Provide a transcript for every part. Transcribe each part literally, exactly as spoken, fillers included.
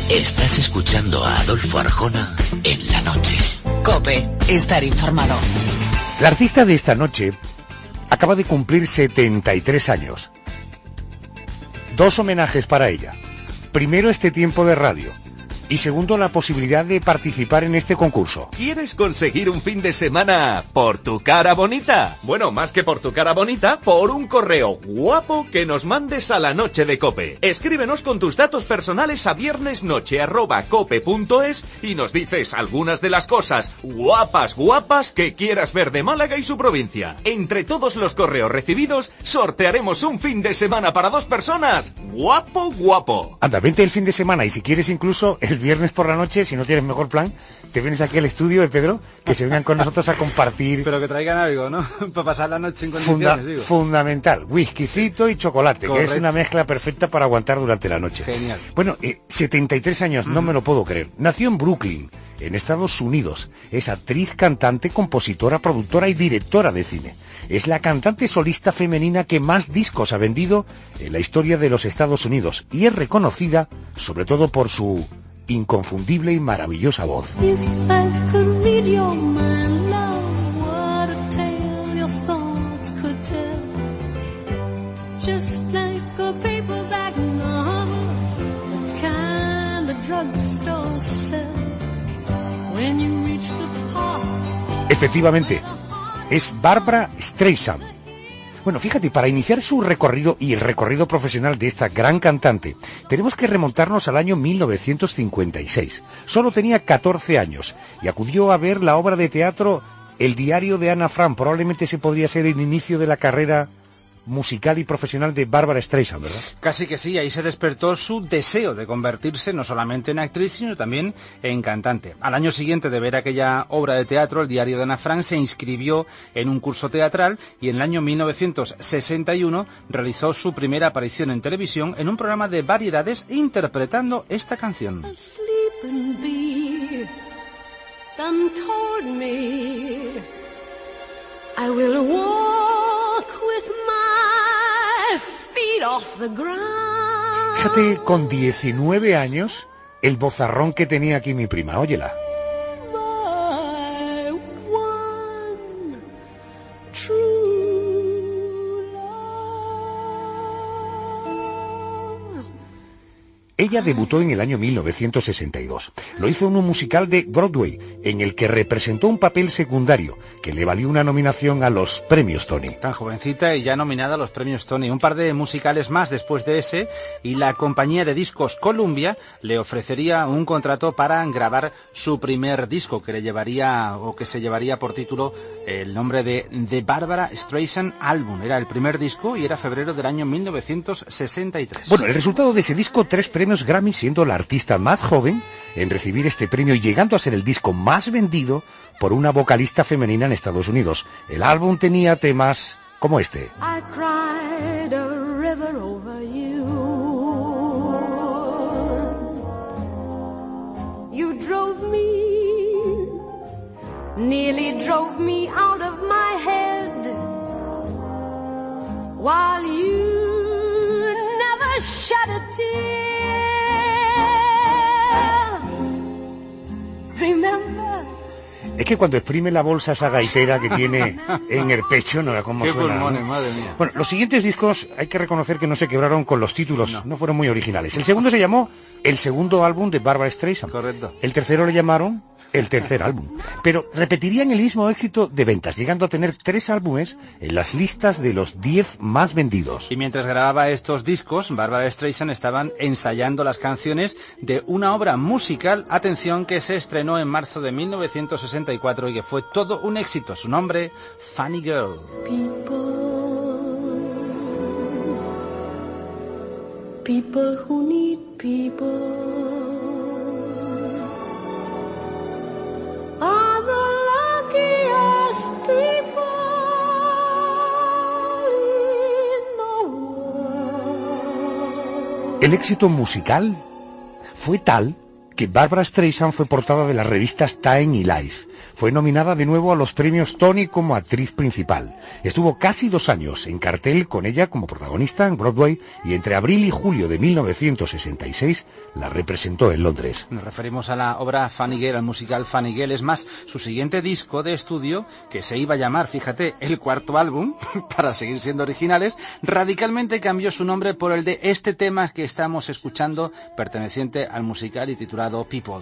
Estás escuchando a Adolfo Arjona en la noche. COPE, estar informado. La artista de esta noche acaba de cumplir setenta y tres años. Dos homenajes para ella. Primero, este tiempo de radio. Y segundo, la posibilidad de participar en este concurso. ¿Quieres conseguir un fin de semana por tu cara bonita? Bueno, más que por tu cara bonita, por un correo guapo que nos mandes a la noche de COPE. Escríbenos con tus datos personales a viernesnoche arroba cope punto es y nos dices algunas de las cosas guapas, guapas que quieras ver de Málaga y su provincia. Entre todos los correos recibidos, sortearemos un fin de semana para dos personas. Guapo, guapo. Anda, vente el fin de semana y si quieres incluso el viernes por la noche, si no tienes mejor plan, te vienes aquí al estudio de Pedro, que se vengan con nosotros a compartir. Pero que traigan algo, ¿no? Para pasar la noche en condiciones, Funda- digo. Fundamental, whiskycito y chocolate, Correcto. que es una mezcla perfecta para aguantar durante la noche. Genial. Bueno, eh, setenta y tres años, mm. no me lo puedo creer. Nació en Brooklyn, en Estados Unidos. Es actriz, cantante, compositora, productora y directora de cine. Es la cantante solista femenina que más discos ha vendido en la historia de los Estados Unidos y es reconocida sobre todo por su inconfundible y maravillosa voz. Efectivamente, es Barbra Streisand. Bueno, fíjate, para iniciar su recorrido y el recorrido profesional de esta gran cantante, tenemos que remontarnos al año mil novecientos cincuenta y seis. Solo tenía catorce años y acudió a ver la obra de teatro El diario de Ana Frank. Probablemente ese podría ser el inicio de la carrera musical y profesional de Barbra Streisand, ¿verdad? Casi que sí, ahí se despertó su deseo de convertirse no solamente en actriz, sino también en cantante. Al año siguiente de ver aquella obra de teatro, El diario de Ana Frank, se inscribió en un curso teatral y en el año mil novecientos sesenta y uno realizó su primera aparición en televisión en un programa de variedades interpretando esta canción. I will walk with my feet off the ground. Fíjate, con diecinueve años, el vozarrón que tenía aquí mi prima, óyela. My one true love. Ella debutó en el año mil novecientos sesenta y dos. Lo hizo en un musical de Broadway, en el que representó un papel secundario, que le valió una nominación a los premios Tony. Tan jovencita y ya nominada a los premios Tony. Un par de musicales más después de ese y la compañía de discos Columbia le ofrecería un contrato para grabar su primer disco, que le llevaría o que se llevaría por título el nombre de The Barbra Streisand Album. Era el primer disco y era febrero del año mil novecientos sesenta y tres. Bueno, el resultado de ese disco, tres premios Grammy, siendo la artista más joven en recibir este premio y llegando a ser el disco más vendido por una vocalista femenina en Estados Unidos. El álbum tenía temas como este. I cried a river over you. You drove me, nearly drove me out of my head, while you never shed a tear. Remember. Es que cuando exprime la bolsa esa gaitera que tiene en el pecho, no era como Qué suena, pulmones, ¿no? madre mía. Bueno, los siguientes discos hay que reconocer que no se quebraron con los títulos, no, no fueron muy originales. El segundo se llamó el segundo álbum de Barbra Streisand. Correcto. El tercero le llamaron el tercer álbum. Pero repetirían el mismo éxito de ventas, llegando a tener tres álbumes en las listas de los diez más vendidos. Y mientras grababa estos discos, Barbra Streisand estaban ensayando las canciones de una obra musical, atención, que se estrenó en marzo de mil novecientos sesenta y cuatro y que fue todo un éxito. Su nombre, Funny Girl. People, people who need people are the luckiest people in the world. El éxito musical fue tal que Barbra Streisand fue portada de las revistas Time y Life. Fue nominada de nuevo a los premios Tony como actriz principal. Estuvo casi dos años en cartel con ella como protagonista en Broadway y entre abril y julio de mil novecientos sesenta y seis la representó en Londres. Nos referimos a la obra Funny Girl, al musical Funny Girl. Es más, su siguiente disco de estudio, que se iba a llamar, fíjate, el cuarto álbum, para seguir siendo originales, radicalmente cambió su nombre por el de este tema que estamos escuchando, perteneciente al musical y titulado People.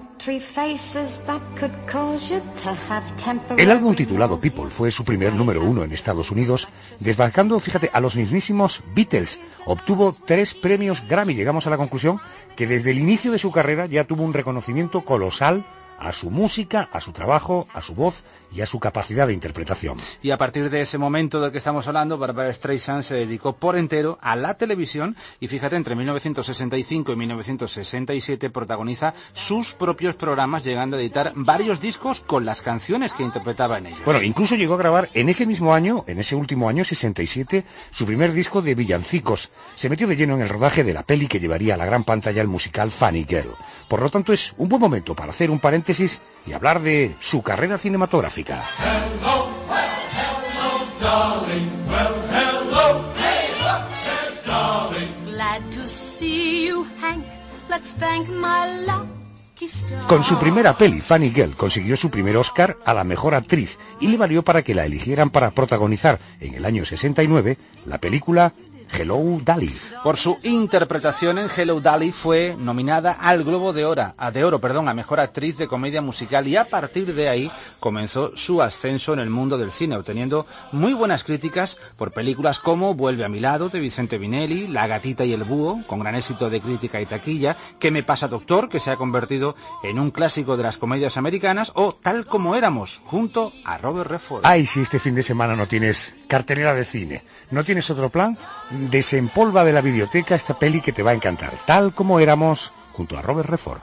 El álbum titulado People fue su primer número uno en Estados Unidos, desbancando, fíjate, a los mismísimos Beatles. Obtuvo tres premios Grammy. Llegamos a la conclusión que desde el inicio de su carrera ya tuvo un reconocimiento colosal a su música, a su trabajo, a su voz y a su capacidad de interpretación. Y a partir de ese momento del que estamos hablando, Barbra Streisand se dedicó por entero a la televisión y fíjate, entre mil novecientos sesenta y cinco y mil novecientos sesenta y siete protagoniza sus propios programas, llegando a editar varios discos con las canciones que interpretaba en ellos. Bueno, incluso llegó a grabar en ese mismo año, en ese último año, sesenta y siete, su primer disco de villancicos. Se metió de lleno en el rodaje de la peli que llevaría a la gran pantalla el musical Funny Girl. Por lo tanto, es un buen momento para hacer un paréntesis y hablar de su carrera cinematográfica. Hello, well, hello, darling. Well, hello, hey, look, there's darling. Glad to see you, Hank. Let's thank my lucky star. Con su primera peli, Funny Girl, consiguió su primer Oscar a la mejor actriz y le valió para que la eligieran para protagonizar en el año sesenta y nueve la película Hello, Dolly. Por su interpretación en Hello, Dolly fue nominada al Globo de Oro, a, de Oro, perdón, a Mejor Actriz de Comedia Musical, y a partir de ahí comenzó su ascenso en el mundo del cine, obteniendo muy buenas críticas por películas como Vuelve a mi lado, de Vicente Vinelli, La gatita y el búho, con gran éxito de crítica y taquilla, ¿Qué me pasa, doctor?, que se ha convertido en un clásico de las comedias americanas, o Tal como éramos, junto a Robert Redford. Ay, si este fin de semana no tienes cartelera de cine, ¿no tienes otro plan? Desempolva de la videoteca esta peli que te va a encantar, Tal como éramos, junto a Robert Redford.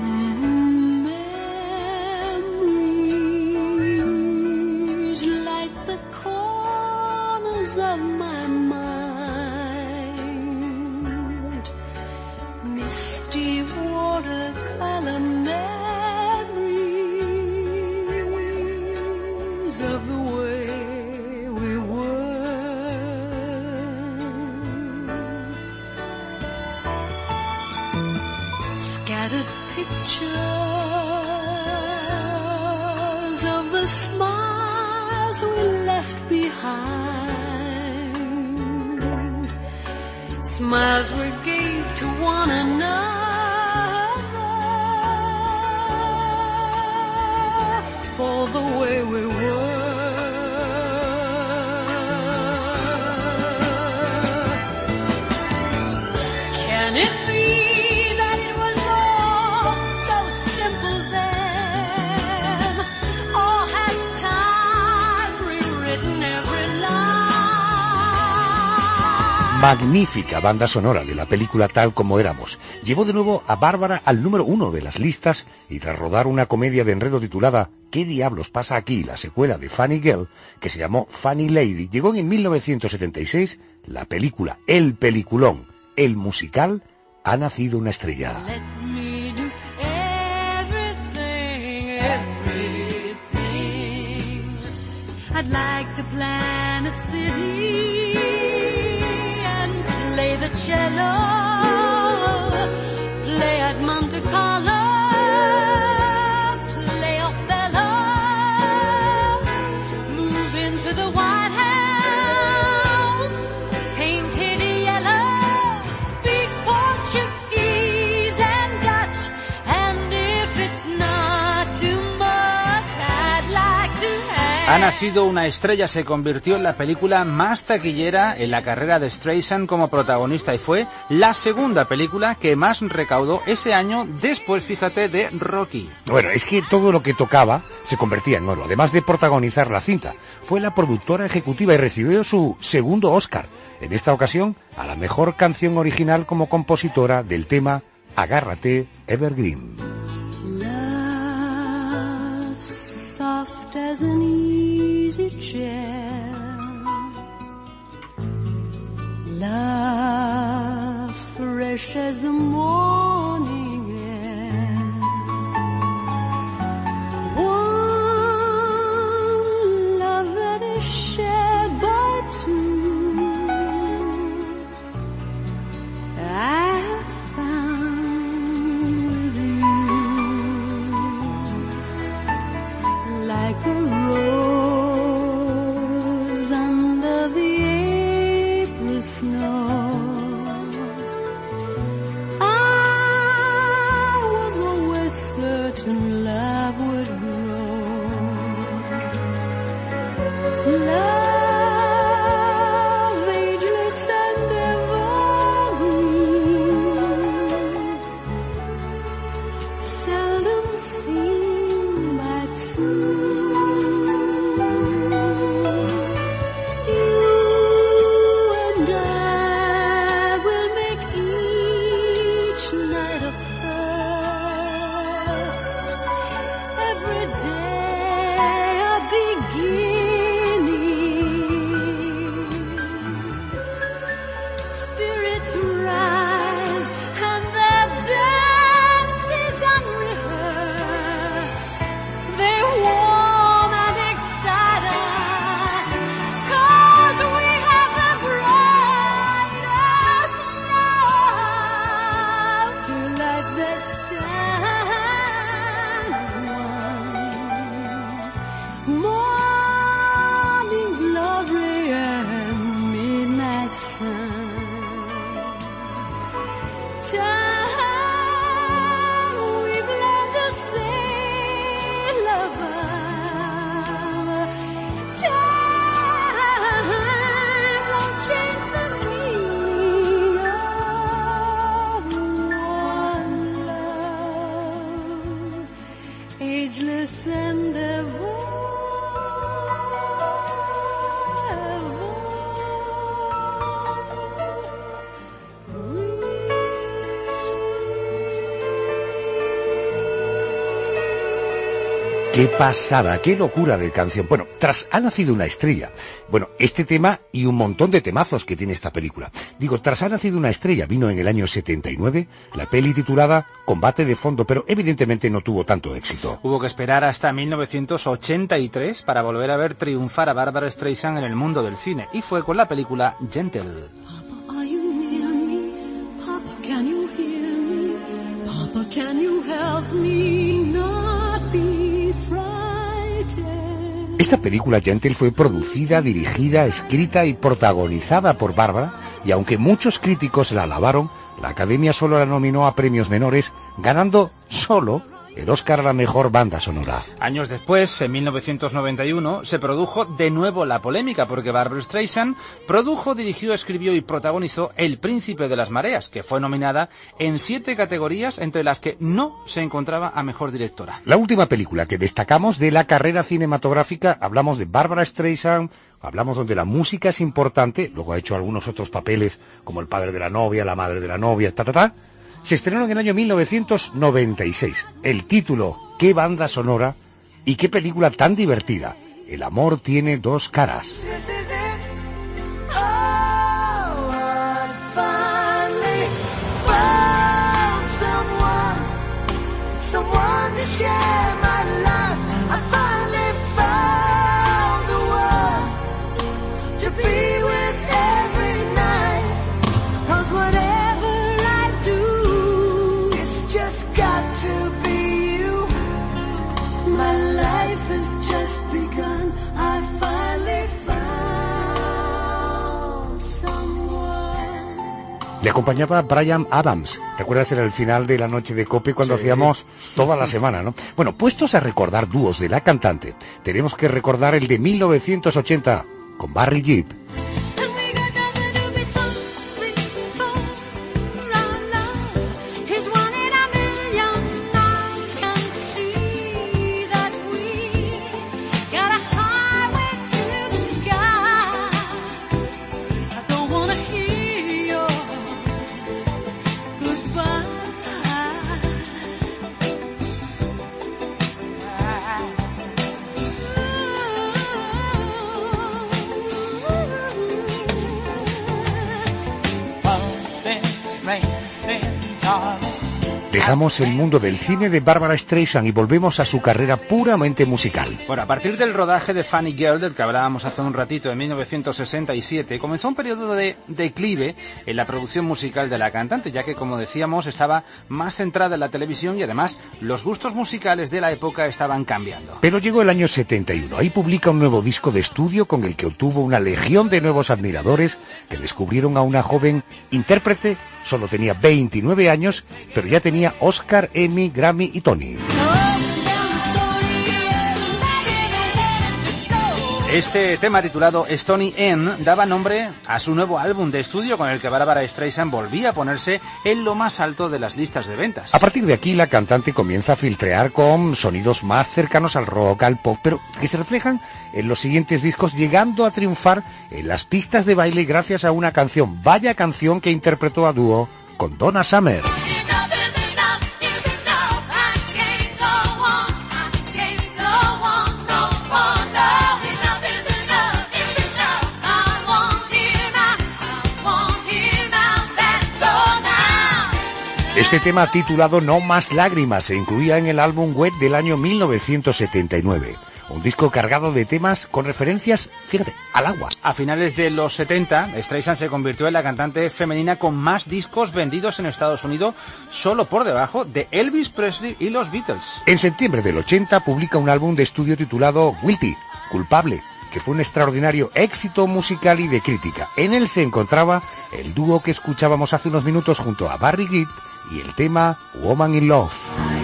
Pictures of the smiles we left behind, smiles we gave to one another for the way we were. Can it be magnífica banda sonora de la película Tal como éramos? Llevó de nuevo a Bárbara al número uno de las listas y tras rodar una comedia de enredo titulada ¿Qué diablos pasa aquí?, la secuela de Funny Girl, que se llegó Funny Lady, llegó en mil novecientos setenta y seis la película El Peliculón, el musical Ha nacido una estrella. I'd like to plan a city and play the cello, play at Monte Carlo, play Othello, move into the White House, painted yellow, speak Portuguese and Dutch, and if it's not too much, I'd like to have... Ha nacido una estrella se convirtió en la película más taquillera en la carrera de Streisand como protagonista y fue la segunda película que más recaudó ese año después, fíjate, de Rocky. Bueno, es que todo lo que tocaba se convertía en oro, además de protagonizar la cinta. Fue la productora ejecutiva y recibió su segundo Oscar, en esta ocasión a la mejor canción original como compositora del tema Agárrate, Evergreen. Love soft as an easy chair, love fresh as the morning air, Ageless and ever, ¡qué pasada! ¡Qué locura de canción! Bueno, tras Ha nacido una estrella. Bueno, este tema y un montón de temazos que tiene esta película. Digo, tras Ha nacido una estrella vino en el año setenta y nueve la peli titulada Combate de fondo, pero evidentemente no tuvo tanto éxito. Hubo que esperar hasta mil novecientos ochenta y tres para volver a ver triunfar a Barbra Streisand en el mundo del cine, y fue con la película Gentle. Papa, are you near me? Papa, can you hear me? Papa, can you help me not be frightened? Esta película Gentle fue producida, dirigida, escrita y protagonizada por Barbra, y aunque muchos críticos la alabaron, la Academia solo la nominó a premios menores, ganando solo el Oscar a la mejor banda sonora. Años después, en mil novecientos noventa y uno, se produjo de nuevo la polémica, porque Barbra Streisand produjo, dirigió, escribió y protagonizó El Príncipe de las Mareas, que fue nominada en siete categorías, entre las que no se encontraba a mejor directora. La última película que destacamos de la carrera cinematográfica, hablamos de Barbra Streisand, hablamos donde la música es importante, luego ha hecho algunos otros papeles, como el padre de la novia, la madre de la novia, ta ta ta. Se estrenó en el año mil novecientos noventa y seis. El título, qué banda sonora y qué película tan divertida. El amor tiene dos caras. Le acompañaba Bryan Adams. ¿Recuerdas? Era el final de La Noche de Cope cuando sí. hacíamos toda la semana, ¿no? Bueno, puestos a recordar dúos de la cantante, tenemos que recordar el de mil novecientos ochenta con Barry Gibb. Dejamos el mundo del cine de Barbra Streisand y volvemos a su carrera puramente musical. Bueno, a partir del rodaje de Funny Girl, del que hablábamos hace un ratito, en mil novecientos sesenta y siete, comenzó un periodo de declive en la producción musical de la cantante, ya que, como decíamos, estaba más centrada en la televisión y además los gustos musicales de la época estaban cambiando. Pero llegó el año setenta y uno, ahí publica un nuevo disco de estudio con el que obtuvo una legión de nuevos admiradores que descubrieron a una joven intérprete. Solo tenía veintinueve años, pero ya tenía Oscar, Emmy, Grammy y Tony. Este tema titulado Stony N daba nombre a su nuevo álbum de estudio con el que Barbra Streisand volvía a ponerse en lo más alto de las listas de ventas. A partir de aquí la cantante comienza a filtrear con sonidos más cercanos al rock, al pop, pero que se reflejan en los siguientes discos, llegando a triunfar en las pistas de baile gracias a una canción, vaya canción que interpretó a dúo con Donna Summer. Este tema titulado No más lágrimas se incluía en el álbum Wet del año mil novecientos setenta y nueve. Un disco cargado de temas con referencias, fíjate, al agua. A finales de los setenta, Streisand se convirtió en la cantante femenina con más discos vendidos en Estados Unidos, solo por debajo de Elvis Presley y los Beatles. En septiembre del ochenta publica un álbum de estudio titulado Guilty, Culpable, que fue un extraordinario éxito musical y de crítica. En él se encontraba el dúo que escuchábamos hace unos minutos junto a Barry Gibb y el tema Woman in Love.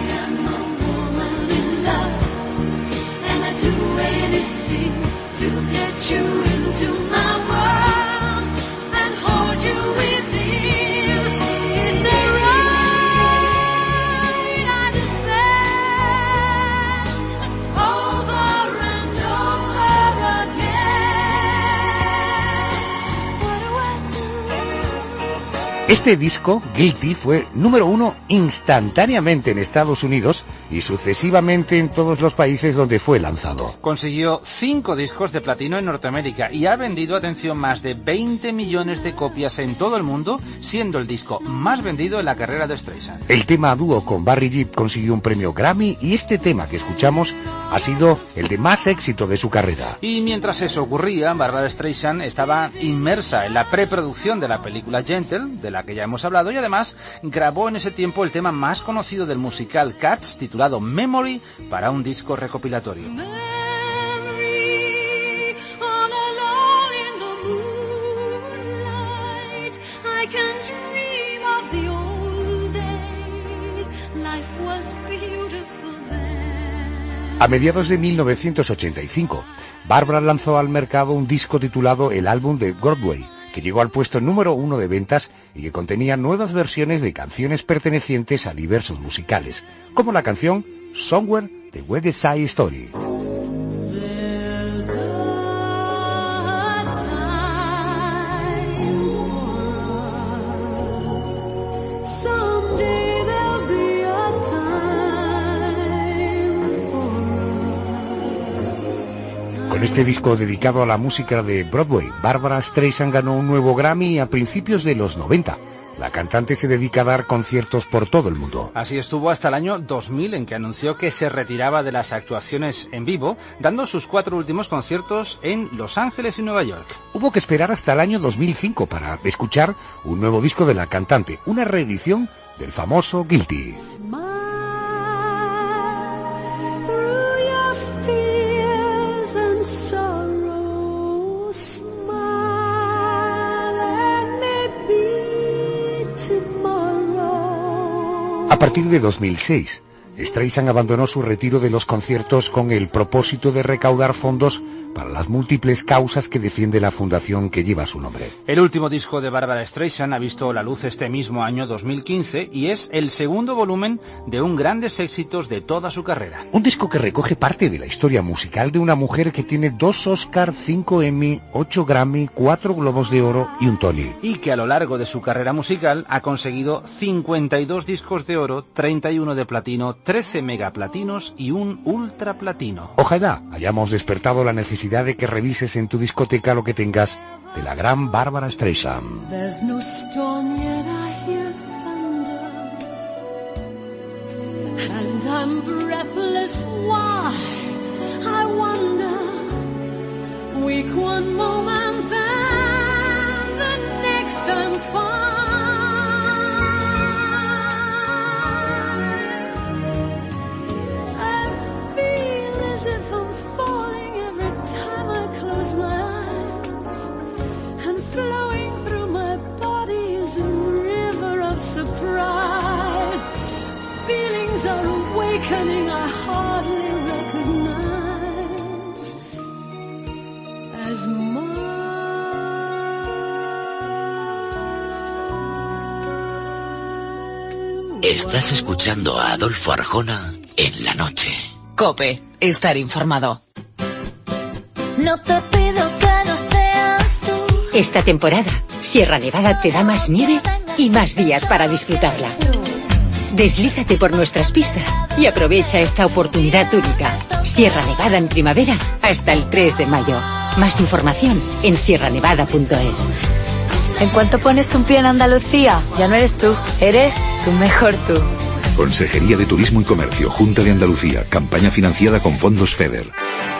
Este disco, Guilty, fue número uno instantáneamente en Estados Unidos y sucesivamente en todos los países donde fue lanzado. Consiguió cinco discos de platino en Norteamérica y ha vendido, atención, más de veinte millones de copias en todo el mundo, siendo el disco más vendido en la carrera de Streisand. El tema a dúo con Barry Gibb consiguió un premio Grammy y este tema que escuchamos ha sido el de más éxito de su carrera. Y mientras eso ocurría, Barbra Streisand estaba inmersa en la preproducción de la película Gentle, de la que ya hemos hablado, y además grabó en ese tiempo el tema más conocido del musical Cats, titulado Memory, para un disco recopilatorio. A mediados de mil novecientos ochenta y cinco, Barbra lanzó al mercado un disco titulado El álbum de Broadway, que llegó al puesto número uno de ventas y que contenía nuevas versiones de canciones pertenecientes a diversos musicales, como la canción Somewhere de West Side Story. Con este disco dedicado a la música de Broadway, Barbra Streisand ganó un nuevo Grammy a principios de los noventa. La cantante se dedica a dar conciertos por todo el mundo. Así estuvo hasta el año dos mil, en que anunció que se retiraba de las actuaciones en vivo, dando sus cuatro últimos conciertos en Los Ángeles y Nueva York. Hubo que esperar hasta el año dos mil cinco para escuchar un nuevo disco de la cantante, una reedición del famoso Guilty. A partir de dos mil seis, Streisand abandonó su retiro de los conciertos con el propósito de recaudar fondos para las múltiples causas que defiende la fundación que lleva su nombre. El último disco de Barbra Streisand ha visto la luz este mismo año dos mil quince y es el segundo volumen de un grandes éxitos de toda su carrera. Un disco que recoge parte de la historia musical de una mujer que tiene dos Oscar, cinco Emmy, ocho Grammy, cuatro Globos de Oro y un Tony. Y que a lo largo de su carrera musical ha conseguido cincuenta y dos discos de oro, treinta y uno de platino, trece megaplatinos y un ultraplatino. Ojalá hayamos despertado la necesidad de que revises en tu discoteca lo que tengas de la gran Barbra Streisand. There's no storm yet I hear thunder, and I'm breathless. Why? I wonder. Weak one moment, then the next I'm fine. Surprise, feelings are awakening I hardly recognize as mine. Estás escuchando a Adolfo Arjona en la noche. COPE, estar informado. No te pido que no seas tú. Esta temporada, Sierra Nevada te da más nieve y más días para disfrutarla. Deslízate por nuestras pistas y aprovecha esta oportunidad única. Sierra Nevada en primavera hasta el tres de mayo. Más información en sierra nevada punto es. En cuanto pones un pie en Andalucía, ya no eres tú, eres tu mejor tú. Consejería de Turismo y Comercio, Junta de Andalucía, campaña financiada con fondos FEDER.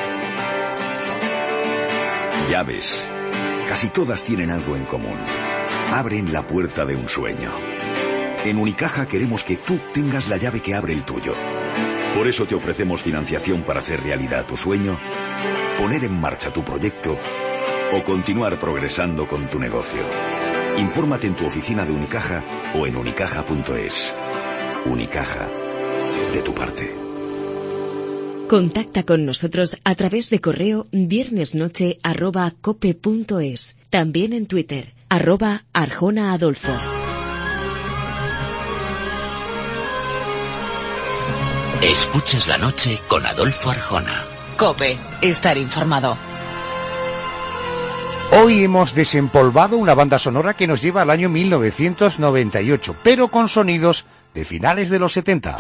Llaves. Casi todas tienen algo en común. Abren la puerta de un sueño. En Unicaja queremos que tú tengas la llave que abre el tuyo. Por eso te ofrecemos financiación para hacer realidad tu sueño, poner en marcha tu proyecto o continuar progresando con tu negocio. Infórmate en tu oficina de Unicaja o en unicaja punto es. Unicaja, de tu parte. Contacta con nosotros a través de correo viernesnoche arroba cope punto es. También en Twitter, arroba Arjona Adolfo. Escuchas la noche con Adolfo Arjona. COPE, estar informado. Hoy hemos desempolvado una banda sonora que nos lleva al año mil novecientos noventa y ocho, pero con sonidos de finales de los setenta.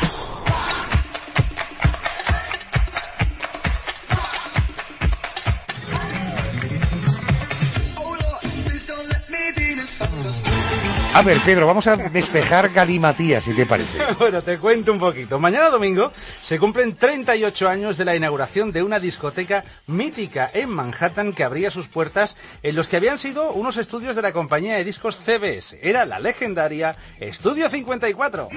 A ver, Pedro, vamos a despejar galimatías, si te parece. Bueno, te cuento un poquito. Mañana domingo se cumplen treinta y ocho años de la inauguración de una discoteca mítica en Manhattan que abría sus puertas en los que habían sido unos estudios de la compañía de discos C B S. Era la legendaria Estudio cincuenta y cuatro.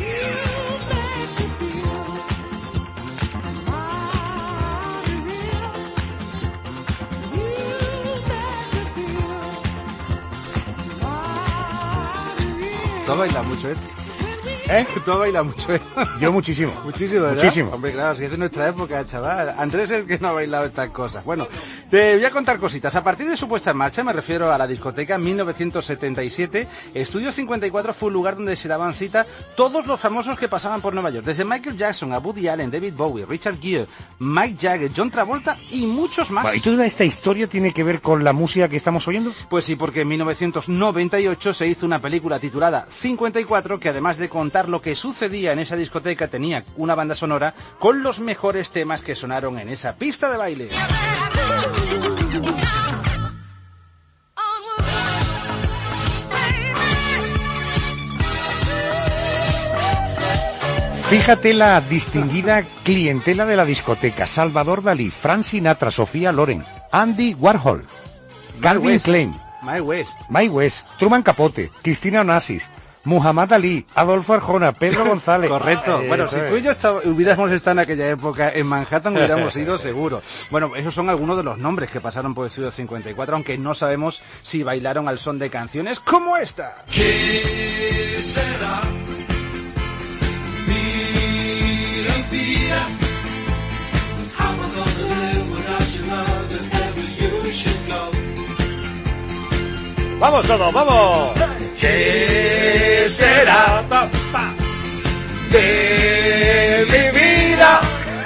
Tú bailas mucho, ¿eh? ¿Eh? Tú bailas mucho, ¿eh? Yo muchísimo. Muchísimo, ¿verdad? Muchísimo. Hombre, claro, si es de nuestra época, chaval. Andrés es el que no ha bailado estas cosas. Bueno, te voy a contar cositas. A partir de su puesta en marcha, me refiero a la discoteca mil novecientos setenta y siete, Estudio cincuenta y cuatro fue un lugar donde se daban cita todos los famosos que pasaban por Nueva York. Desde Michael Jackson a Woody Allen, David Bowie, Richard Gere, Mike Jagger, John Travolta y muchos más. ¿Y toda esta historia tiene que ver con la música que estamos oyendo? Pues sí, porque en mil novecientos noventa y ocho se hizo una película titulada cincuenta y cuatro que además de contar lo que sucedía en esa discoteca tenía una banda sonora con los mejores temas que sonaron en esa pista de baile. Fíjate la distinguida clientela de la discoteca: Salvador Dalí, Frank Sinatra, Sofía Loren, Andy Warhol, Calvin Klein, Mae West, Mae West, Truman Capote, Cristina Onassis, Muhammad Ali, Adolfo Arjona, Pedro González. Correcto. Eh, bueno, si tú y yo está, hubiéramos estado en aquella época en Manhattan, hubiéramos ido seguro. Bueno, esos son algunos de los nombres que pasaron por Estudio cincuenta y cuatro, aunque no sabemos si bailaron al son de canciones como esta. ¿Qué será? Mira, mira. How am I gonna live without your love if ever you should go? ¡Vamos todos, vamos! ¿Qué será pa, pa, de mi vida?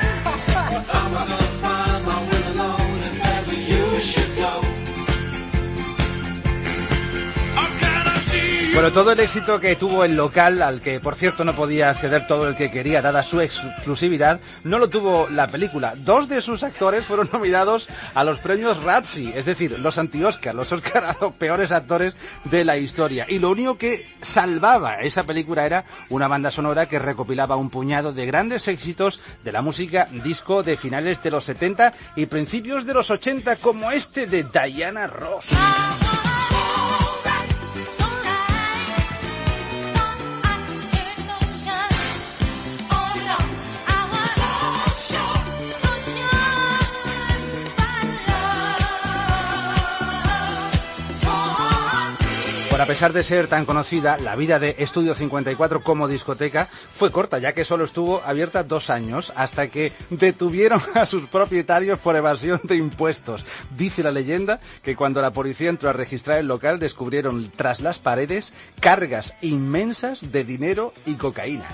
Bueno, todo el éxito que tuvo el local, al que por cierto no podía acceder todo el que quería, dada su exclusividad, no lo tuvo la película. Dos de sus actores fueron nominados a los premios Razzie, es decir, los anti-Oscar, los Oscar a los peores actores de la historia. Y lo único que salvaba esa película era una banda sonora que recopilaba un puñado de grandes éxitos de la música disco de finales de los setenta y principios de los ochenta, como este de Diana Ross. Por a pesar de ser tan conocida, la vida de Estudio cincuenta y cuatro como discoteca fue corta, ya que solo estuvo abierta dos años, hasta que detuvieron a sus propietarios por evasión de impuestos. Dice la leyenda que cuando la policía entró a registrar el local, descubrieron tras las paredes cargas inmensas de dinero y cocaína.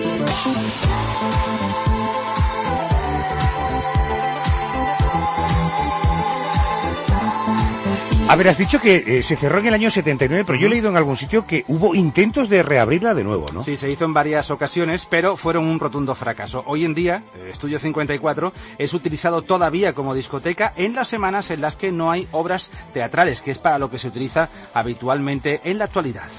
A ver, has dicho que eh, se cerró en el año setenta y nueve, pero yo he leído en algún sitio que hubo intentos de reabrirla de nuevo, ¿no? Sí, se hizo en varias ocasiones, pero fueron un rotundo fracaso. Hoy en día, Estudio cincuenta y cuatro es utilizado todavía como discoteca en las semanas en las que no hay obras teatrales, que es para lo que se utiliza habitualmente en la actualidad.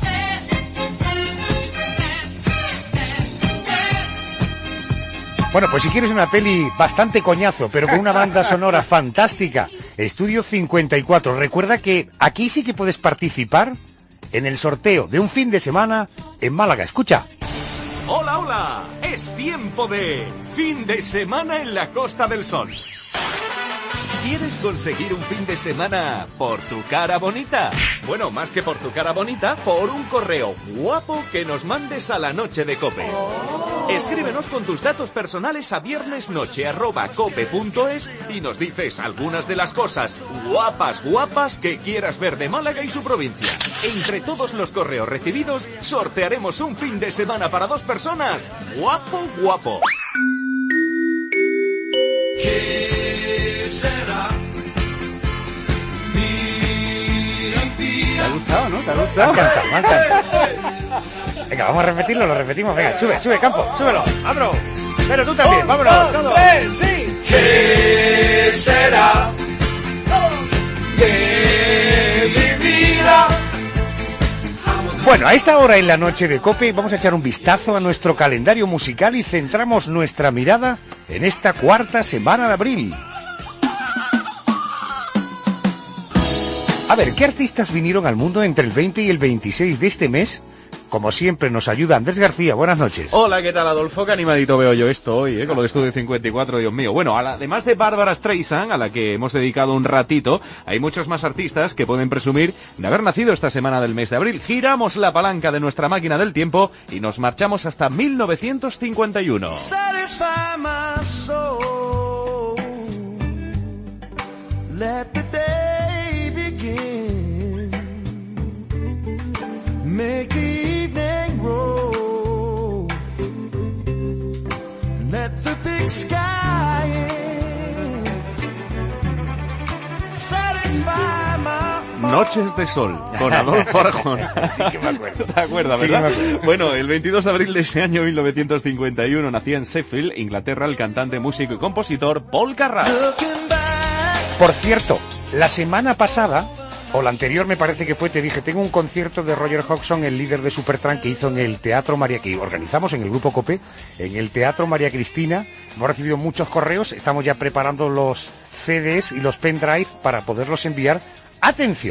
Bueno, pues si quieres una peli bastante coñazo, pero con una banda sonora fantástica, Estudio cincuenta y cuatro. Recuerda que aquí sí que puedes participar en el sorteo de un fin de semana en Málaga. Escucha. Hola, hola. Es tiempo de fin de semana en la Costa del Sol. ¿Quieres conseguir un fin de semana por tu cara bonita? Bueno, más que por tu cara bonita, por un correo guapo que nos mandes a la noche de COPE. Escríbenos con tus datos personales a viernesnoche arroba cope punto es y nos dices algunas de las cosas guapas, guapas que quieras ver de Málaga y su provincia. Entre todos los correos recibidos, sortearemos un fin de semana para dos personas. Guapo, guapo. ¿Qué será? ¿Te ha gustado, no? ¿Te ha gustado? Me ha encantado, me ha encantado. Venga, vamos a repetirlo, lo repetimos. Venga, sube, sube, Campo, súbelo. Andro, pero tú también, Un, vámonos. dos, Todos. tres, sí. ¿Qué será de mi vida? Bueno, a esta hora en la noche de COPE vamos a echar un vistazo a nuestro calendario musical y centramos nuestra mirada en esta cuarta semana de abril. A ver, ¿qué artistas vinieron al mundo entre el veinte y el veintiséis de este mes? Como siempre nos ayuda Andrés García, buenas noches. Hola, ¿qué tal, Adolfo? Qué animadito veo yo esto hoy, ¿eh? Con lo de Estudio cincuenta y cuatro, Dios mío. Bueno, a la- además de Bárbara Streisand, a la que hemos dedicado un ratito, hay muchos más artistas que pueden presumir de haber nacido esta semana del mes de abril. Giramos la palanca de nuestra máquina del tiempo y nos marchamos hasta mil novecientos cincuenta y uno. Satisfy my soul. Let the day begin. Make the evening roll. Let the big sky in. Satisfy my Noches de Sol, con Adolfo Arjona. Sí que me acuerdo. ¿Te acuerdas, Sí que verdad? me acuerdo. Bueno, el veintidós de abril de ese año mil novecientos cincuenta y uno nacía en Sheffield, Inglaterra, el cantante, músico y compositor Paul Carrack. Por cierto, la semana pasada, o la anterior me parece que fue, te dije, tengo un concierto de Roger Hodgson, el líder de Supertramp, que hizo en el Teatro María, que organizamos en el Grupo COPE, en el Teatro María Cristina. Hemos recibido muchos correos, estamos ya preparando los C Ds y los pendrive para poderlos enviar. ¡Atención!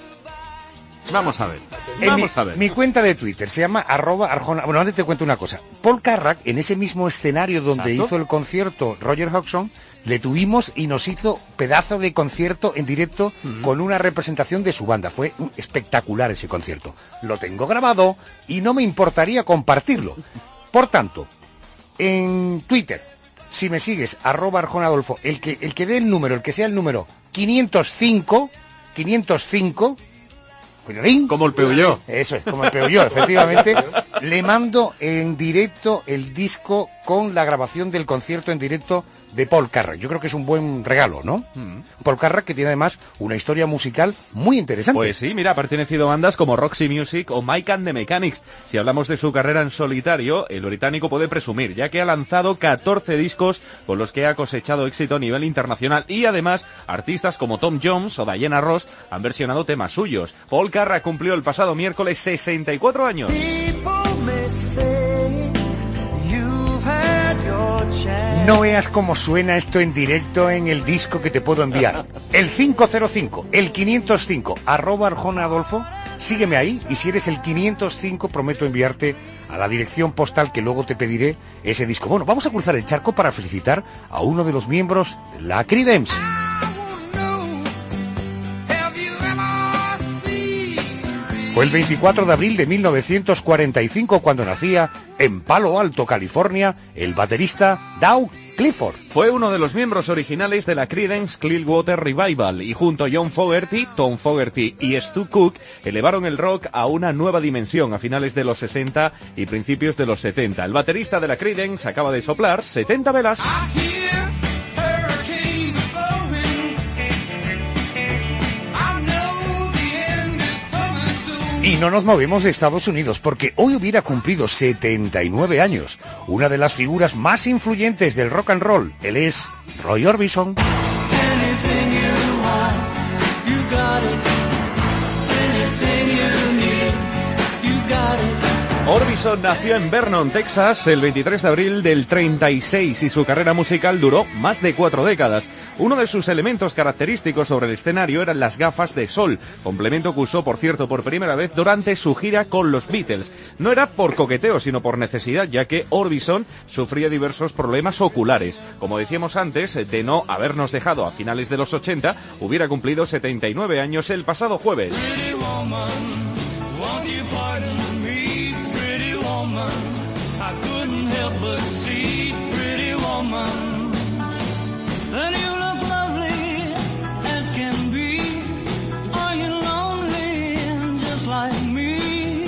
Vamos a ver, En vamos mi, a ver. mi cuenta de Twitter se llama arroba arjona. Bueno, antes te cuento una cosa. Paul Carrack, en ese mismo escenario donde Exacto. hizo el concierto Roger Hodgson, le tuvimos y nos hizo pedazo de concierto en directo con una representación de su banda. Fue uh, espectacular ese concierto. Lo tengo grabado y no me importaría compartirlo. Por tanto, en Twitter, si me sigues, arroba Arjona Adolfo, el que, el que dé el número, el que sea el número quinientos cinco, quinientos cinco, cuidadín. Como el Peugeot. Eso es, como el Peugeot, efectivamente. Le mando en directo el disco con la grabación del concierto en directo de Paul Carrack. Yo creo que es un buen regalo, ¿no? Mm. Paul Carrack, que tiene además una historia musical muy interesante. Pues sí, mira, ha pertenecido a bandas como Roxy Music o Mike and the Mechanics. Si hablamos de su carrera en solitario, el británico puede presumir, ya que ha lanzado catorce discos con los que ha cosechado éxito a nivel internacional y además artistas como Tom Jones o Diana Ross han versionado temas suyos. Paul Carrack cumplió el pasado miércoles sesenta y cuatro años. people may say you've had your chance. No veas cómo suena esto en directo en el disco que te puedo enviar. El cinco cero cinco, el quinientos cinco, arroba Arjona Adolfo. Sígueme ahí y si eres el quinientos cinco prometo enviarte a la dirección postal que luego te pediré ese disco. Bueno, vamos a cruzar el charco para felicitar a uno de los miembros de la Creedence. Fue el veinticuatro de abril de mil novecientos cuarenta y cinco cuando nacía en Palo Alto, California, el baterista Dow Clifford. Fue uno de los miembros originales de la Creedence Clearwater Revival y junto a John Fogerty, Tom Fogerty y Stu Cook elevaron el rock a una nueva dimensión a finales de los sesenta y principios de los setenta. El baterista de la Creedence acaba de soplar setenta velas. Y no nos movemos de Estados Unidos porque hoy hubiera cumplido setenta y nueve años. Una de las figuras más influyentes del rock and roll. Él es Roy Orbison. Anything you want, you got it. Anything you need, you got it. Orbison nació en Vernon, Texas, el veintitrés de abril del treinta y seis y su carrera musical duró más de cuatro décadas. Uno de sus elementos característicos sobre el escenario eran las gafas de sol, complemento que usó, por cierto, por primera vez durante su gira con los Beatles. No era por coqueteo, sino por necesidad, ya que Orbison sufría diversos problemas oculares. Como decíamos antes, de no habernos dejado a finales de los ochenta, hubiera cumplido setenta y nueve años el pasado jueves. I couldn't help but see, pretty woman, and you look lovely as can be. Are you lonely just like me?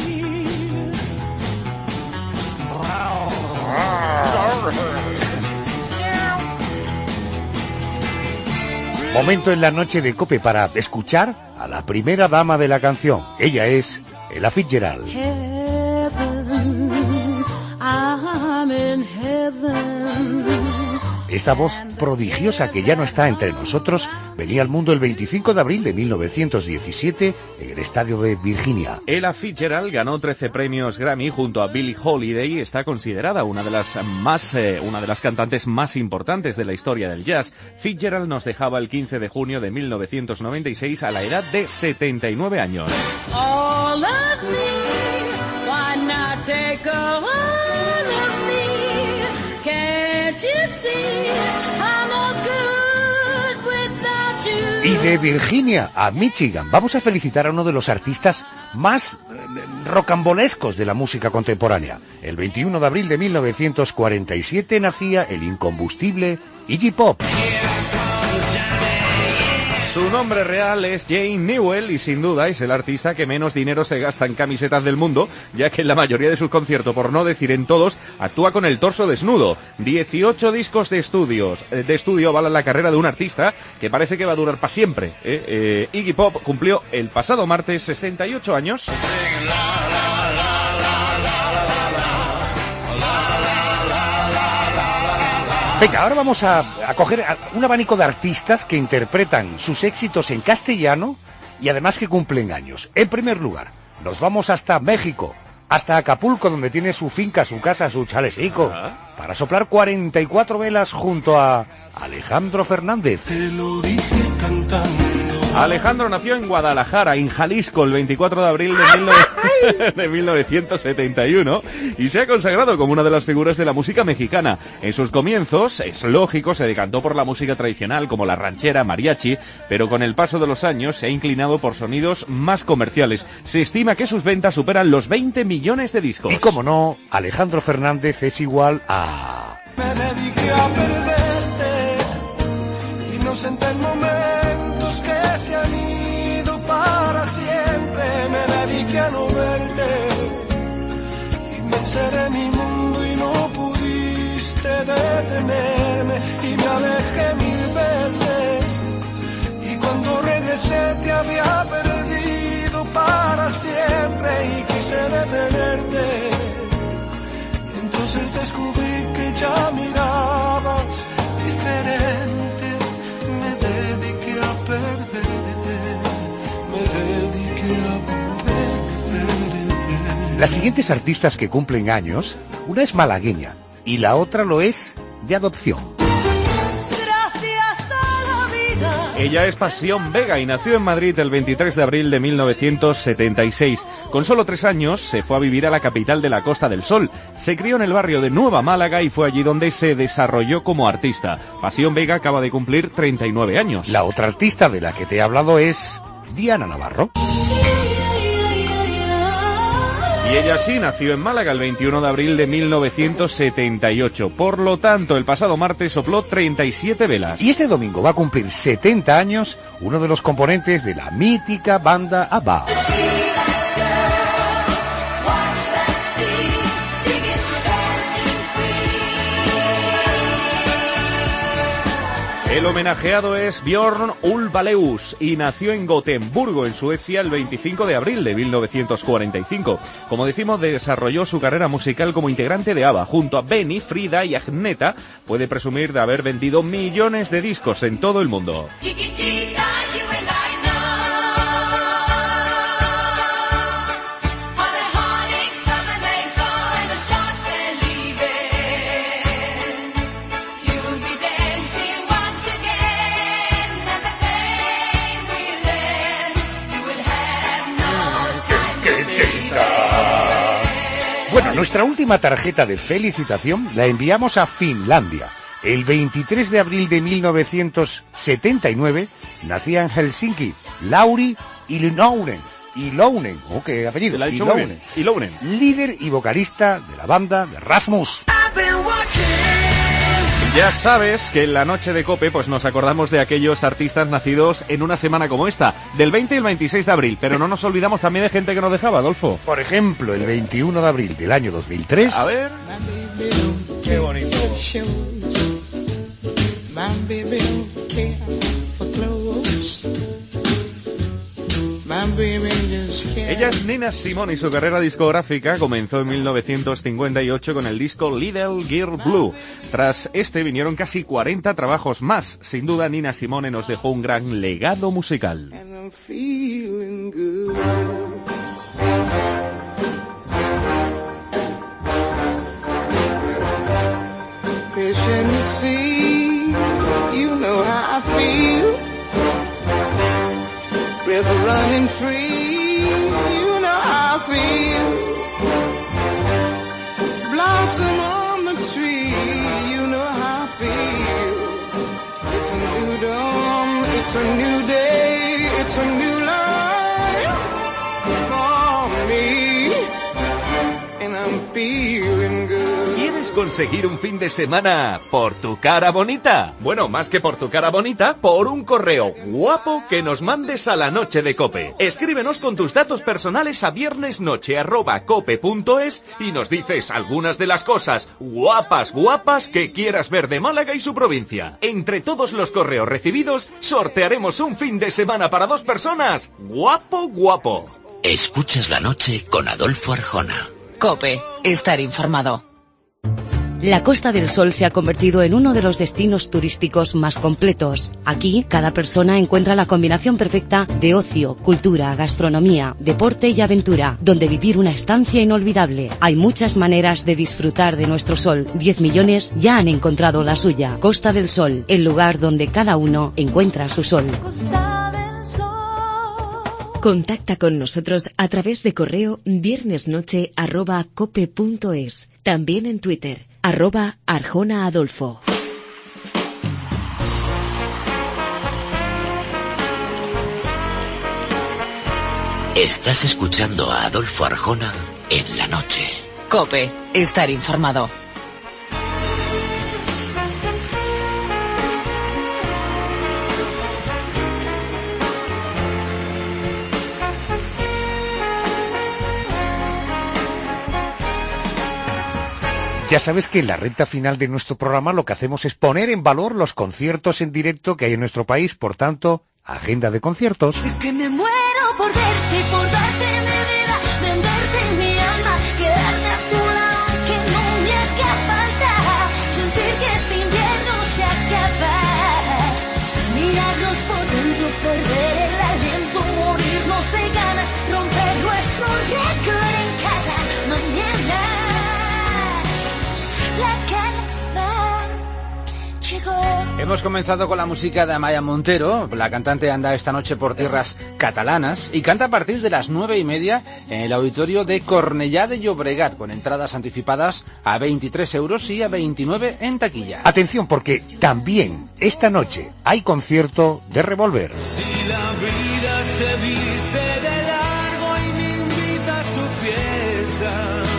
Momento en la noche de COPE para escuchar a la primera dama de la canción. Ella es Ella Fitzgerald. I'm in heaven. Esta voz prodigiosa que ya no está entre nosotros venía al mundo el veinticinco de abril de mil novecientos diecisiete en el estadio de Virginia. Ella Fitzgerald ganó trece premios Grammy junto a Billie Holiday y está considerada una de las más eh, una de las cantantes más importantes de la historia del jazz. Fitzgerald nos dejaba el quince de junio de mil novecientos noventa y seis a la edad de setenta y nueve años. All of me, why not take all of me? Can't you see I'm no good without you? Y de Virginia a Michigan vamos a felicitar a uno de los artistas más eh, rocambolescos de la música contemporánea. El veintiuno de abril de mil novecientos cuarenta y siete nacía el incombustible Iggy Pop. Su nombre real es Jane Newell y sin duda es el artista que menos dinero se gasta en camisetas del mundo, ya que en la mayoría de sus conciertos, por no decir en todos, actúa con el torso desnudo. dieciocho discos de estudios de estudio avalan la carrera de un artista que parece que va a durar para siempre. ¿eh? Eh, Iggy Pop cumplió el pasado martes sesenta y ocho años. Venga, ahora vamos a, a coger a un abanico de artistas que interpretan sus éxitos en castellano y además que cumplen años. En primer lugar, nos vamos hasta México, hasta Acapulco, donde tiene su finca, su casa, su chalesico, para soplar cuarenta y cuatro velas junto a Alejandro Fernández. Te lo dije cantando. Alejandro nació en Guadalajara, en Jalisco, el veinticuatro de abril de mil novecientos setenta y uno y se ha consagrado como una de las figuras de la música mexicana. En sus comienzos, es lógico, se decantó por la música tradicional como la ranchera, mariachi, pero con el paso de los años se ha inclinado por sonidos más comerciales. Se estima que sus ventas superan los veinte millones de discos. Y como no, Alejandro Fernández es igual a... Me dediqué a perderte, inocente en momentos que se han ido para siempre. Me dediqué a no verte y me encerré en mi mundo y no pudiste detenerme. Y me alejé mil veces y cuando regresé te había perdido para siempre y quise detenerte. Entonces descubrí que ya mirabas diferente. Me dediqué a perderte, me dediqué a perderte. Las siguientes artistas que cumplen años, una es malagueña y la otra lo es de adopción. Ella es Pasión Vega y nació en Madrid el veintitrés de abril de mil novecientos setenta y seis. Con solo tres años se fue a vivir a la capital de la Costa del Sol. Se crió en el barrio de Nueva Málaga y fue allí donde se desarrolló como artista. Pasión Vega acaba de cumplir treinta y nueve años. La otra artista de la que te he hablado es Diana Navarro. Y ella sí nació en Málaga el veintiuno de abril de mil novecientos setenta y ocho. Por lo tanto, el pasado martes sopló treinta y siete velas. Y este domingo va a cumplir setenta años uno de los componentes de la mítica banda ABBA. El homenajeado es Björn Ulvaeus y nació en Gotemburgo, en Suecia, el veinticinco de abril de mil novecientos cuarenta y cinco. Como decimos, desarrolló su carrera musical como integrante de ABBA. Junto a Benny, Frida y Agneta, puede presumir de haber vendido millones de discos en todo el mundo. Chiquitita, you and I. Nuestra última tarjeta de felicitación la enviamos a Finlandia. El veintitrés de abril de mil novecientos setenta y nueve nacía en Helsinki Lauri Ilonen. Ilonen, ¿o qué apellido? La ha dicho muy bien. Ilonen. Líder y vocalista de la banda de Rasmus. Ya sabes que en la noche de COPE pues nos acordamos de aquellos artistas nacidos en una semana como esta, del veinte y el veintiséis de abril, pero no nos olvidamos también de gente que nos dejaba, Adolfo. Por ejemplo, el veintiuno de abril del año dos mil tres... A ver... Qué bonito. Ella es Nina Simone y su carrera discográfica comenzó en mil novecientos cincuenta y ocho con el disco Little Girl Blue. Tras este vinieron casi cuarenta trabajos más. Sin duda, Nina Simone nos dejó un gran legado musical. River running free, you know how I feel. Blossom on the tree, you know how I feel. It's a new dawn, it's a new day, it's a new life for me, and I'm feeling good. ¿Quieres conseguir un fin de semana por tu cara bonita? Bueno, más que por tu cara bonita, por un correo guapo que nos mandes a la noche de COPE. Escríbenos con tus datos personales a viernesnoche arroba cope punto es y nos dices algunas de las cosas guapas, guapas que quieras ver de Málaga y su provincia. Entre todos los correos recibidos, sortearemos un fin de semana para dos personas. Guapo, guapo. Escuchas la noche con Adolfo Arjona. COPE. Estar informado. La Costa del Sol se ha convertido en uno de los destinos turísticos más completos. Aquí, cada persona encuentra la combinación perfecta de ocio, cultura, gastronomía, deporte y aventura, donde vivir una estancia inolvidable. Hay muchas maneras de disfrutar de nuestro sol. Diez millones ya han encontrado la suya. Costa del Sol, el lugar donde cada uno encuentra su sol. Contacta con nosotros a través de correo viernesnoche arroba cope punto es. También en Twitter, arroba Arjona Adolfo. Estás escuchando a Adolfo Arjona en la noche. COPE. Estar informado. Ya sabes que en la recta final de nuestro programa lo que hacemos es poner en valor los conciertos en directo que hay en nuestro país, por tanto, agenda de conciertos. Que me muero por verte, por darte mi vida, venderte mi alma, quedarme a tu lado, que no me haga falta, sentir que este invierno se acaba, mirarnos por dentro, perder el aliento, morirnos de ganas, romper nuestro récord en cada mañana. Hemos comenzado con la música de Amaya Montero. La cantante anda esta noche por tierras catalanas y canta a partir de las nueve y media en el auditorio de Cornellá de Llobregat, con entradas anticipadas a veintitrés euros y a veintinueve en taquilla. Atención, porque también esta noche hay concierto de Revolver. Si la vida se viste de largo y me invita a su fiesta,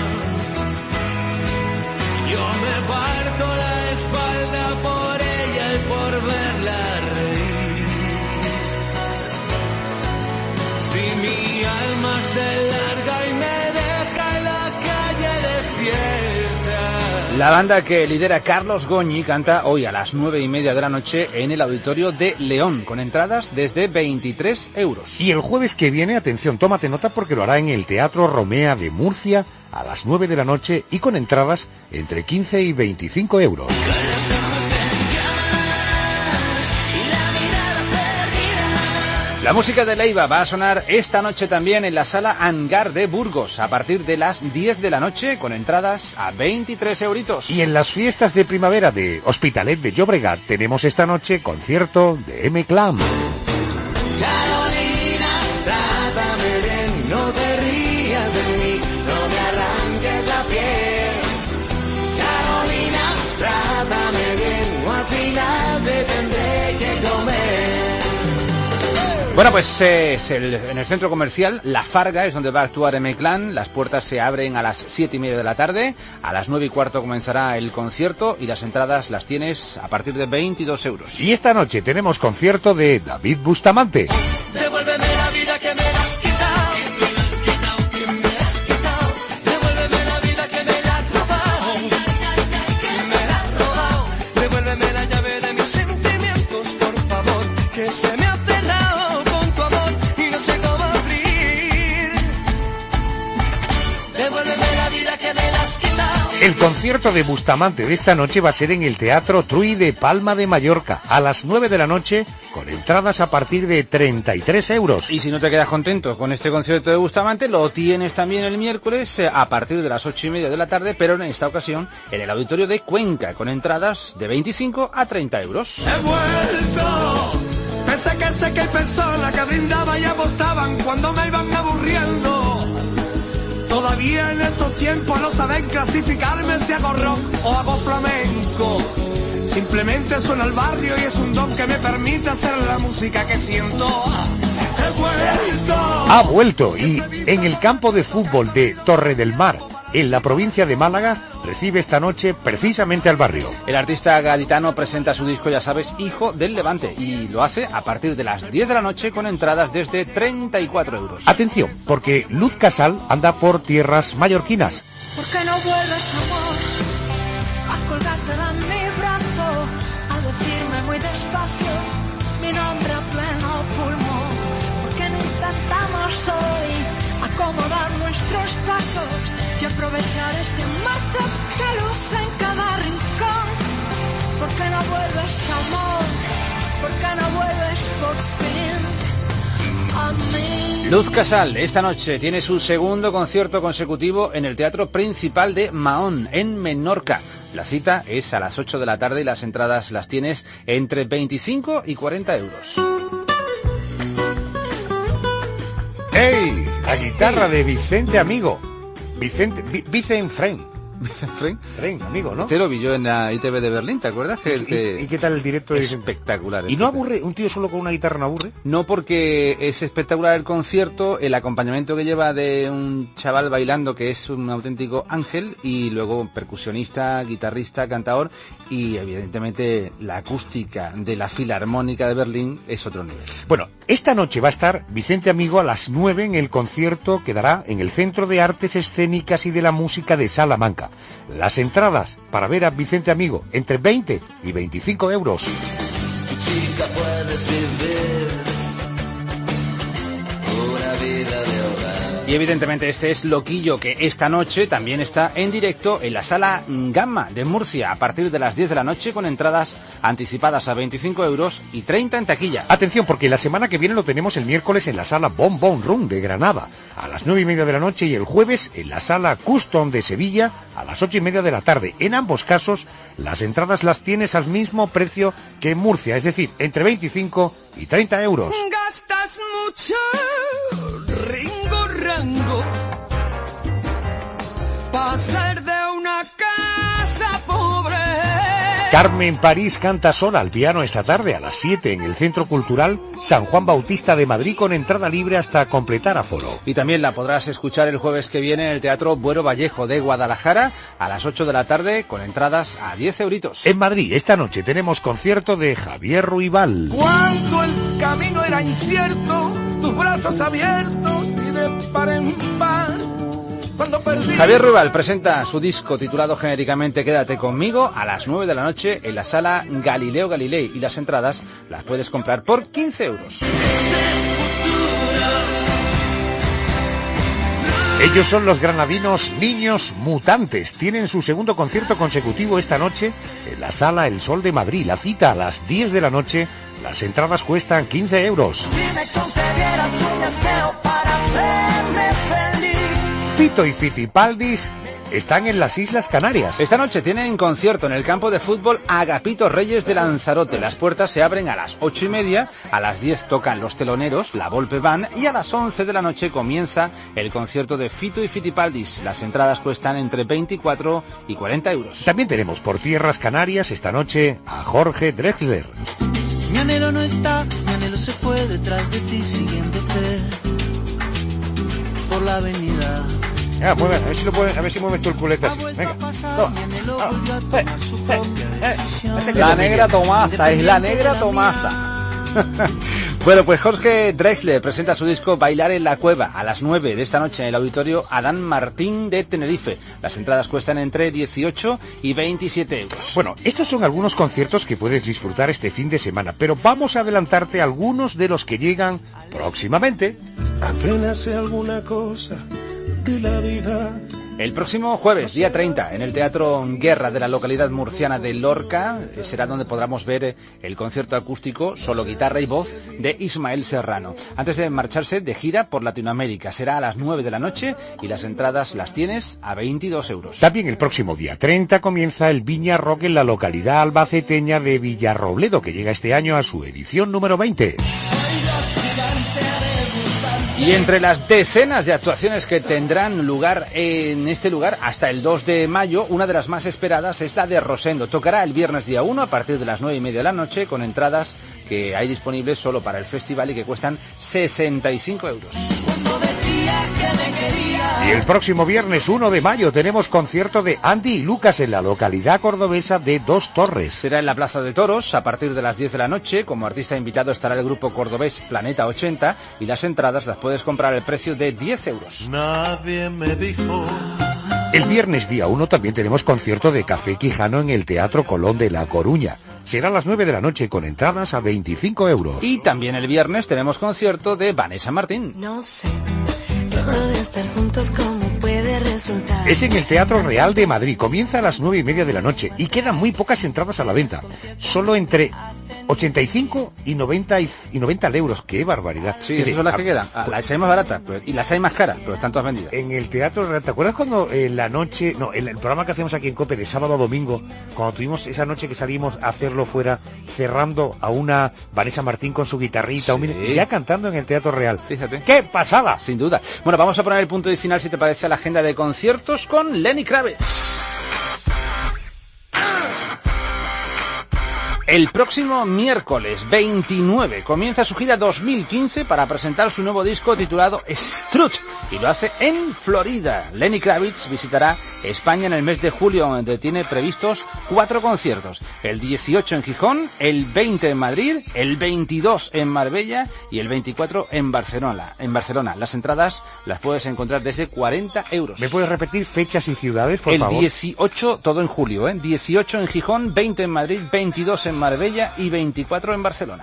yo me parto la espalda por ella y por verla reír. Si mi alma se larga y me deja en la calle desierta. La banda que lidera Carlos Goñi canta hoy a las nueve y media de la noche en el auditorio de León, con entradas desde veintitrés euros. Y el jueves que viene, atención, tómate nota porque lo hará en el Teatro Romea de Murcia a las nueve de la noche y con entradas entre quince y veinticinco euros. La música de Leiva va a sonar esta noche también en la Sala Hangar de Burgos a partir de las diez de la noche con entradas a veintitrés euritos. Y en las fiestas de primavera de Hospitalet de Llobregat tenemos esta noche concierto de M-Clan. Carolina, trátame bien, no te rías de mí, no me arranques la piel. Bueno, pues eh, es el, en el centro comercial La Farga es donde va a actuar M-Clan. Las puertas se abren a las siete y media de la tarde. A las nueve y cuarto comenzará el concierto y las entradas las tienes a partir de veintidós euros. Y esta noche tenemos concierto de David Bustamante. Devuélveme la vida que me la has quitado. Que me la has quitado. Devuélveme la vida que me la has robado. Que me la has robado. Devuélveme la llave de mis sentimientos, por favor. Que se me ha cerrado con tu amor y no sé cómo abrir. Devuélveme la vida que me la has quitado. El concierto de Bustamante de esta noche va a ser en el Teatro Trui de Palma de Mallorca, a las nueve de la noche, con entradas a partir de treinta y tres euros. Y si no te quedas contento con este concierto de Bustamante, lo tienes también el miércoles eh, a partir de las ocho y media de la tarde, pero en esta ocasión en el Auditorio de Cuenca, con entradas de veinticinco a treinta euros. He vuelto, pese a que sé que hay personas que brindaban y apostaban cuando me iban aburriendo. Todavía en estos tiempos no saben clasificarme si hago rock o hago flamenco. Simplemente suena al barrio y es un don que me permite hacer la música que siento. He vuelto. Ha vuelto y en el campo de fútbol de Torre del Mar, en la provincia de Málaga, recibe esta noche precisamente al barrio. El artista gaditano presenta su disco, ya sabes, Hijo del Levante, y lo hace a partir de las diez de la noche con entradas desde treinta y cuatro euros. Atención, porque Luz Casal anda por tierras mallorquinas. ¿Por qué no vuelves, amor, a colgarte de mi brazo, a decirme muy despacio mi nombre a pleno pulmón? ¿Por qué no intentamos hoy acomodar nuestros pasos y aprovechar este marco que luce en cada rincón? ¿Por qué no vuelves, amor? ¿Por qué no vuelves por fin a mí? Luz Casal esta noche tiene su segundo concierto consecutivo en el Teatro Principal de Mahón, en Menorca. La cita es a las ocho de la tarde y las entradas las tienes entre veinticinco y cuarenta euros. ¡Ey! La guitarra de Vicente Amigo. Vicente, Vi- Vicen Fren. Fren, Fren, amigo, ¿no? Este lo vi yo en la I T V de Berlín, ¿te acuerdas? Que él te... ¿Y, y qué tal el directo de Vicente? Espectacular. ¿Y no aburre? ¿Un tío solo con una guitarra no aburre? No, porque es espectacular el concierto, el acompañamiento que lleva de un chaval bailando que es un auténtico ángel, y luego percusionista, guitarrista, cantador, y evidentemente la acústica de la Filarmónica de Berlín es otro nivel. Bueno, esta noche va a estar Vicente Amigo a las nueve en el concierto que dará en el Centro de Artes Escénicas y de la Música de Salamanca. Las entradas para ver a Vicente Amigo entre veinte y veinticinco euros. Chica, puedes vivir una vida de hogar. Y evidentemente este es Loquillo, que esta noche también está en directo en la Sala Gamma de Murcia a partir de las diez de la noche, con entradas anticipadas a veinticinco euros y treinta en taquilla. Atención, porque la semana que viene lo tenemos el miércoles en la Sala Bon Bon Room de Granada a las nueve y media de la noche, y el jueves en la Sala Custom de Sevilla a las ocho y media de la tarde. En ambos casos las entradas las tienes al mismo precio que en Murcia, es decir, entre veinticinco y treinta euros. Gastas mucho, ringo rango, pa' ser de una casa pobre. Carmen París canta sola al piano esta tarde a las siete en el Centro Cultural San Juan Bautista de Madrid, con entrada libre hasta completar aforo. Y también la podrás escuchar el jueves que viene en el Teatro Buero Vallejo de Guadalajara a las ocho de la tarde, con entradas a diez euritos. En Madrid esta noche tenemos concierto de Javier Ruibal. Cuando el camino era incierto, tus brazos abiertos y de par en par. Cuando perdí... Javier Ruibal presenta su disco titulado genéricamente Quédate conmigo a las nueve de la noche en la Sala Galileo Galilei, y las entradas las puedes comprar por quince euros. Ellos son los granadinos Niños Mutantes. Tienen su segundo concierto consecutivo esta noche en la Sala El Sol de Madrid. La cita a las diez de la noche. Las entradas cuestan quince euros. Si me concedieras un deseo para hacerme feliz. Fito y Fitipaldis están en las Islas Canarias. Esta noche tienen concierto en el campo de fútbol Agapito Reyes de Lanzarote. Las puertas se abren a las ocho y media, a las diez tocan los teloneros, la Volpe Band, y a las once de la noche comienza el concierto de Fito y Fitipaldis. Las entradas cuestan entre veinticuatro y cuarenta euros. También tenemos por tierras canarias esta noche a Jorge Drexler. Mi anhelo no está, mi anhelo cielo se fue detrás de ti siguiéndote por la avenida. Ah, mueve, a ver si lo puedes, a ver si mueves tú el culete así. Venga, toma. Ah, eh, eh, eh. La negra Tomasa, es la negra Tomasa. Bueno, pues Jorge Drexler presenta su disco Bailar en la Cueva a las nueve de esta noche en el auditorio Adán Martín de Tenerife. Las entradas cuestan entre dieciocho y veintisiete euros. Bueno, estos son algunos conciertos que puedes disfrutar este fin de semana, pero vamos a adelantarte algunos de los que llegan próximamente. Apenas sé alguna cosa de la vida. El próximo jueves, día treinta, en el Teatro Guerra de la localidad murciana de Lorca, será donde podremos ver el concierto acústico, solo guitarra y voz, de Ismael Serrano. Antes de marcharse de gira por Latinoamérica, será a las nueve de la noche y las entradas las tienes a veintidós euros. También el próximo día treinta comienza el Viña Rock en la localidad albaceteña de Villarrobledo, que llega este año a su edición número veinte. Y entre las decenas de actuaciones que tendrán lugar en este lugar hasta el dos de mayo, una de las más esperadas es la de Rosendo. Tocará el viernes día uno a partir de las nueve y media de la noche con entradas que hay disponibles solo para el festival y que cuestan sesenta y cinco euros. Y el próximo viernes uno de mayo tenemos concierto de Andy y Lucas en la localidad cordobesa de Dos Torres. Será en la Plaza de Toros a partir de las diez de la noche. Como artista invitado estará el grupo cordobés Planeta ochenta y las entradas las puedes comprar al precio de diez euros. Nadie me dijo. El viernes día uno también tenemos concierto de Café Quijano en el Teatro Colón de La Coruña. Será a las nueve de la noche con entradas a veinticinco euros. Y también el viernes tenemos concierto de Vanessa Martín. No sé, esto de estar juntos cómo puede resultar. Es en el Teatro Real de Madrid. Comienza a las nueve y media de la noche y quedan muy pocas entradas a la venta. Solo entre ochenta y cinco y noventa euros. ¡Qué barbaridad! Sí, esas son las que quedan. Ah, las hay más baratas pues, y las hay más caras, pero están todas vendidas. En el Teatro Real, ¿te acuerdas cuando en la noche, no, en el programa que hacemos aquí en COPE de sábado a domingo, cuando tuvimos esa noche que salimos a hacerlo fuera, cerrando a una Vanessa Martín con su guitarrita, sí. un, ya cantando en el Teatro Real? Fíjate. ¡Qué pasada! Sin duda. Bueno, vamos a poner el punto y final, si te parece, a la agenda de conciertos con Lenny Kravitz. El próximo miércoles veintinueve comienza su gira dos mil quince para presentar su nuevo disco titulado Strut y lo hace en Florida. Lenny Kravitz visitará España en el mes de julio, donde tiene previstos cuatro conciertos: el dieciocho en Gijón, el veinte en Madrid, el veintidós en Marbella y el veinticuatro en Barcelona. En Barcelona. Las entradas las puedes encontrar desde cuarenta euros. ¿Me puedes repetir fechas y ciudades, por el favor? El dieciocho, todo en julio, ¿eh? dieciocho en Gijón, veinte en Madrid, veintidós en Marbella y veinticuatro en Barcelona.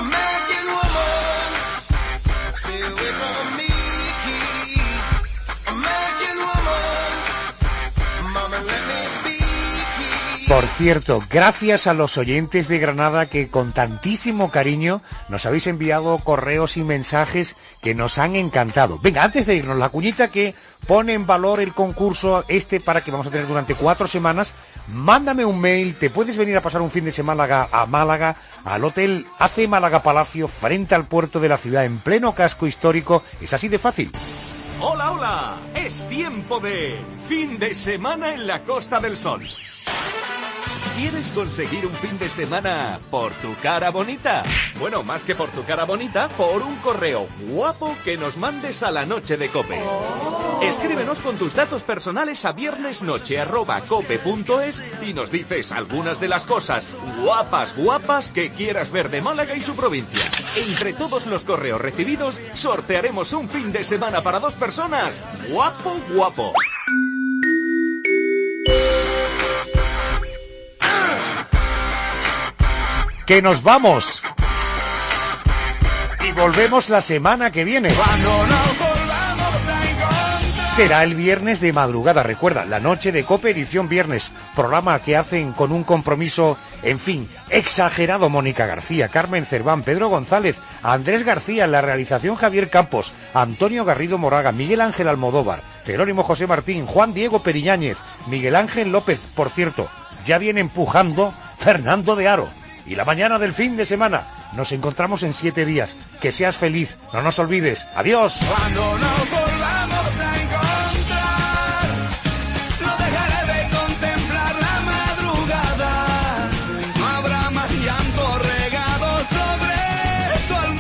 Por cierto, gracias a los oyentes de Granada que con tantísimo cariño nos habéis enviado correos y mensajes que nos han encantado. Venga, antes de irnos, la cuñita que pone en valor el concurso este para que vamos a tener durante cuatro semanas. Mándame un mail, te puedes venir a pasar un fin de semana a Málaga, al Hotel A C Málaga Palacio, frente al puerto de la ciudad, en pleno casco histórico. Es así de fácil. Hola, hola, es tiempo de fin de semana en la Costa del Sol. ¿Quieres conseguir un fin de semana por tu cara bonita? Bueno, más que por tu cara bonita, por un correo guapo que nos mandes a la noche de COPE. Oh. Escríbenos con tus datos personales a viernesnoche arroba cope punto es y nos dices algunas de las cosas guapas, guapas que quieras ver de Málaga y su provincia. Entre todos los correos recibidos, sortearemos un fin de semana para dos personas. Guapo, guapo. ¡Que nos vamos! Y volvemos la semana que viene. Será el viernes de madrugada. Recuerda, la noche de COPE edición viernes. Programa que hacen con un compromiso, en fin, exagerado. Mónica García, Carmen Cerván, Pedro González, Andrés García, en la realización Javier Campos, Antonio Garrido Moraga, Miguel Ángel Almodóvar, Jerónimo José Martín, Juan Diego Periñáñez, Miguel Ángel López. Por cierto, ya viene empujando Fernando de Aro. Y la mañana del fin de semana nos encontramos en siete días. Que seas feliz, no nos olvides. Adiós. Cuando nos volvamos a encontrar, no dejaré de contemplar la madrugada. No habrá más llanto regado sobre tu almohada.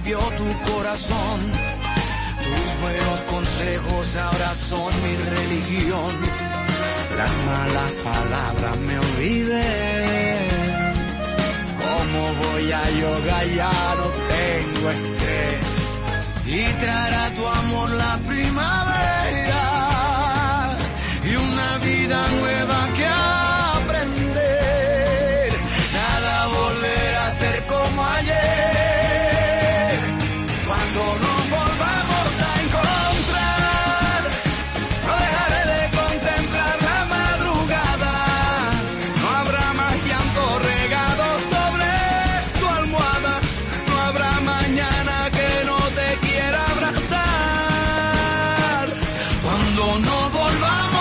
rompió tu corazón. Tus buenos consejos ahora son mi religión. Las malas palabras me olvidé. ¿Cómo voy a yoga? Ya no tengo estrés. Y traerá tu amor la primavera y una vida nueva que aprender. Nada volverá a ser como ayer. Cuando nos volvamos a encontrar, no dejaré de contemplar la madrugada. No habrá más llanto regado sobre tu almohada. No habrá mañana que no te quiera abrazar. Cuando nos volvamos